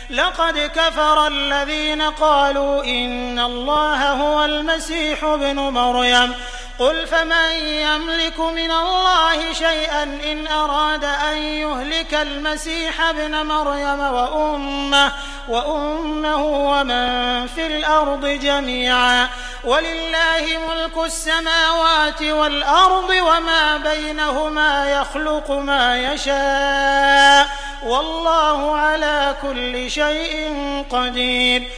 لقد كفر الذين قالوا إن الله هو المسيح ابن مريم قل فمن يملك من الله شيئا إن أراد أن يهلك المسيح ابن مريم وأمه ومن في الأرض جميعا ولله ملك السماوات والأرض وما بينهما يخلق ما يشاء والله على كل شيء قدير